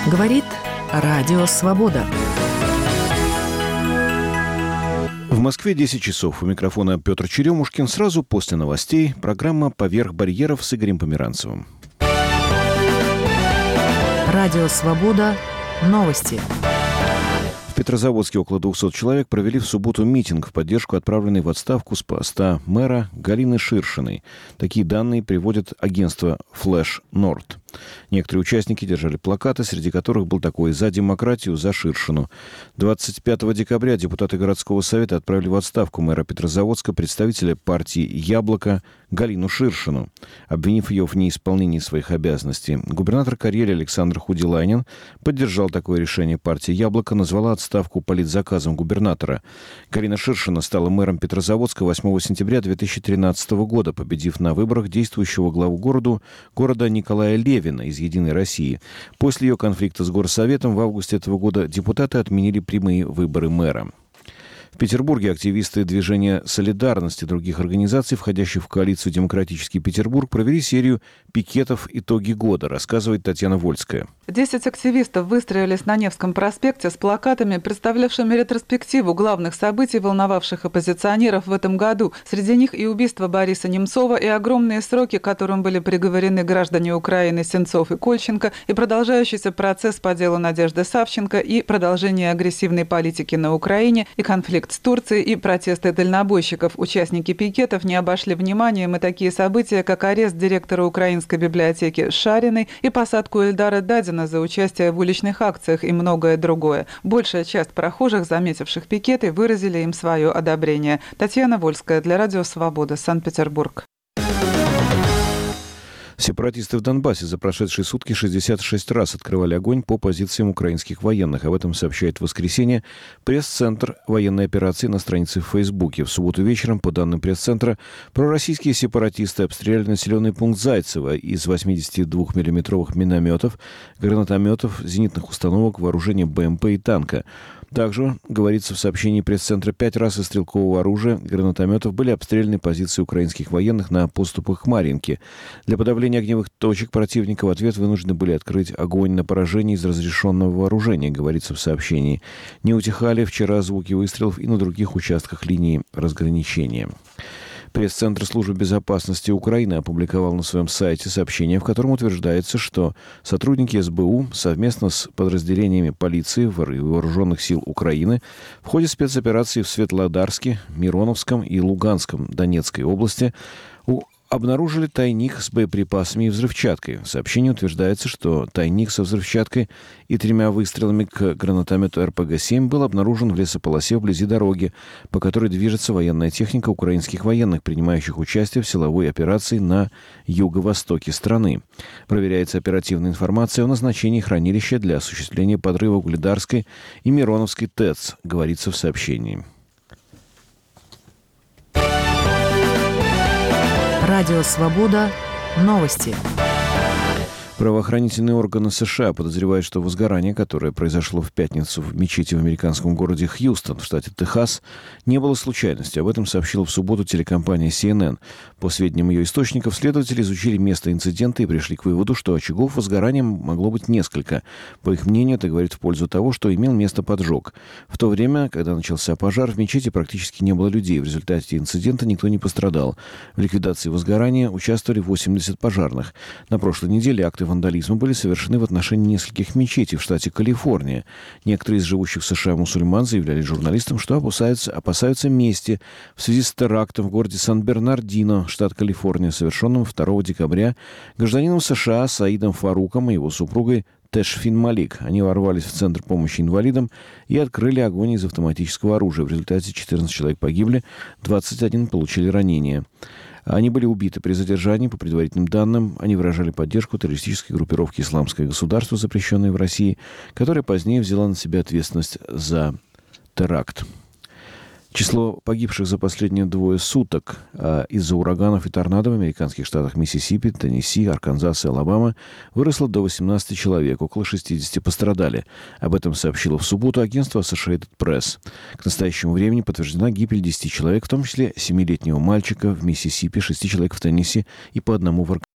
Говорит Радио Свобода. В Москве 10 часов. У микрофона Петр Черемушкин. Сразу после новостей программа «Поверх барьеров» с Игорем Померанцевым. Радио Свобода. Новости. В Петрозаводске около 200 человек провели в субботу митинг в поддержку отправленной в отставку с поста мэра Галины Ширшиной. Такие данные приводит агентство Flash Nord. Некоторые участники держали плакаты, среди которых был такой: «За демократию, за Ширшину». 25 декабря депутаты городского совета отправили в отставку мэра Петрозаводска, представителя партии «Яблоко» Галину Ширшину, обвинив ее в неисполнении своих обязанностей. Губернатор Карелии Александр Худилайнин поддержал такое решение. Партия «Яблоко» назвала отставку политзаказом губернатора. Галина Ширшина стала мэром Петрозаводска 8 сентября 2013 года, победив на выборах действующего главу города Николая Левина из «Единой России». После ее конфликта с горсоветом в августе этого года депутаты отменили прямые выборы мэра. В Петербурге активисты движения «Солидарность» и других организаций, входящих в коалицию «Демократический Петербург», провели серию пикетов «Итоги года», рассказывает Татьяна Вольская. 10 активистов выстроились на Невском проспекте с плакатами, представлявшими ретроспективу главных событий, волновавших оппозиционеров в этом году. Среди них и убийство Бориса Немцова, и огромные сроки, которым были приговорены граждане Украины Сенцов и Кольченко, и продолжающийся процесс по делу Надежды Савченко, и продолжение агрессивной политики на Украине, и конфликт с Турцией, и протесты дальнобойщиков. Участники пикетов не обошли вниманием и такие события, как арест директора Украинской библиотеки Шариной и посадку Эльдара Дадина за участие в уличных акциях и многое другое. Большая часть прохожих, заметивших пикеты, выразили им свое одобрение. Татьяна Вольская для Радио Свобода, Санкт-Петербург. Сепаратисты в Донбассе за прошедшие сутки 66 раз открывали огонь по позициям украинских военных. Об этом сообщает в воскресенье пресс-центр военной операции на странице в Фейсбуке. В субботу вечером, по данным пресс-центра, пророссийские сепаратисты обстреляли населенный пункт Зайцево из 82-миллиметровых минометов, гранатометов, зенитных установок, вооружения БМП и танка. Также, говорится в сообщении пресс-центра, 5 раз из стрелкового оружия, гранатометов были обстреляны позиции украинских военных на подступах к Марьинке. Для подавления огневых точек противника в ответ вынуждены были открыть огонь на поражение из разрешенного вооружения, говорится в сообщении. Не утихали вчера звуки выстрелов и на других участках линии разграничения. Пресс-центр Службы безопасности Украины опубликовал на своем сайте сообщение, в котором утверждается, что сотрудники СБУ совместно с подразделениями полиции и вооруженных сил Украины в ходе спецоперации в Светлодарске, Мироновском и Луганском Донецкой области обнаружили тайник с боеприпасами и взрывчаткой. В сообщении утверждается, что тайник со взрывчаткой и 3 выстрелами к гранатомету РПГ-7 был обнаружен в лесополосе вблизи дороги, по которой движется военная техника украинских военных, принимающих участие в силовой операции на юго-востоке страны. Проверяется оперативная информация о назначении хранилища для осуществления подрыва Угледарской и Мироновской ТЭЦ, говорится в сообщении. Радио Свобода. Новости. Правоохранительные органы США подозревают, что возгорание, которое произошло в пятницу в мечети в американском городе Хьюстон в штате Техас, не было случайностью. Об этом сообщила в субботу телекомпания CNN. По сведениям ее источников, следователи изучили место инцидента и пришли к выводу, что очагов возгорания могло быть несколько. По их мнению, это говорит в пользу того, что имел место поджог. В то время, когда начался пожар, в мечети практически не было людей. В результате инцидента никто не пострадал. В ликвидации возгорания участвовали 80 пожарных. На прошлой неделе акты вандализма были совершены в отношении нескольких мечетей в штате Калифорния. Некоторые из живущих в США мусульман заявляли журналистам, что опасаются мести в связи с терактом в городе Сан-Бернардино, штат Калифорния, совершенным 2 декабря гражданином США Саидом Фаруком и его супругой Тэшфин Малик. Они ворвались в Центр помощи инвалидам и открыли огонь из автоматического оружия. В результате 14 человек погибли, 21 получили ранения. Они были убиты при задержании. По предварительным данным, они выражали поддержку террористической группировки «Исламское государство», запрещенной в России, которая позднее взяла на себя ответственность за теракт. Число погибших за последние 2 суток из-за ураганов и торнадо в американских штатах Миссисипи, Теннесси, Арканзас и Алабама выросло до 18 человек, около 60 пострадали. Об этом сообщило в субботу агентство Associated Press. К настоящему времени подтверждена гибель 10 человек, в том числе 7-летнего мальчика в Миссисипи, 6 человек в Теннесси и по 1 в Арканзасе.